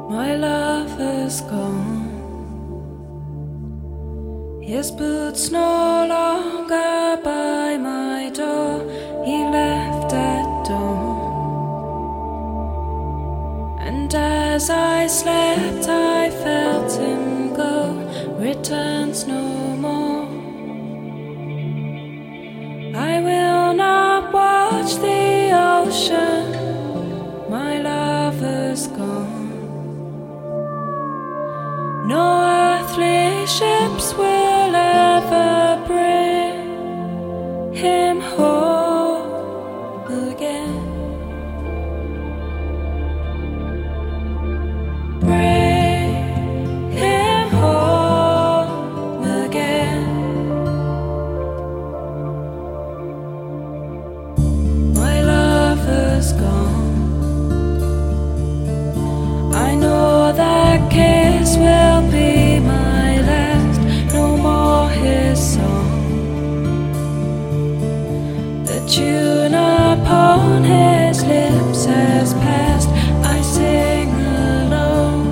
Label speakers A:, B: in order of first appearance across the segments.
A: My love is gone. His boots no longer by my door. He left at dawn. And as I slept, I felt him go. Returns no more. I will not watch the ocean. My lover's gone. No earthly ships will ever bring him home again. Bring him home again. My lover's gone. I know that kiss will be my last. No more his song. The tune upon his lips has passed. I sing alone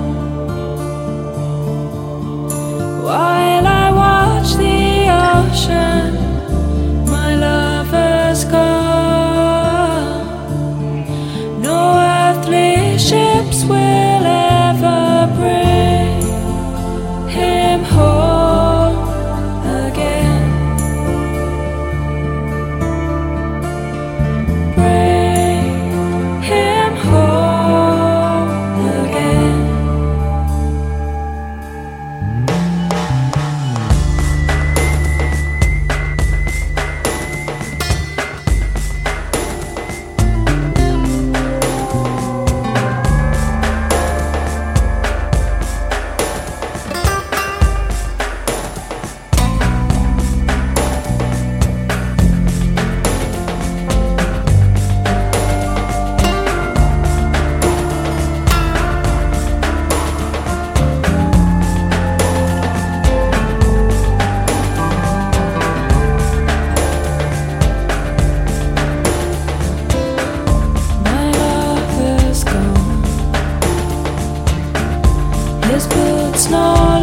A: while I watch the ocean. My lover's gone. No earthly ships will ever bring him home again. Bring him home again. His boots no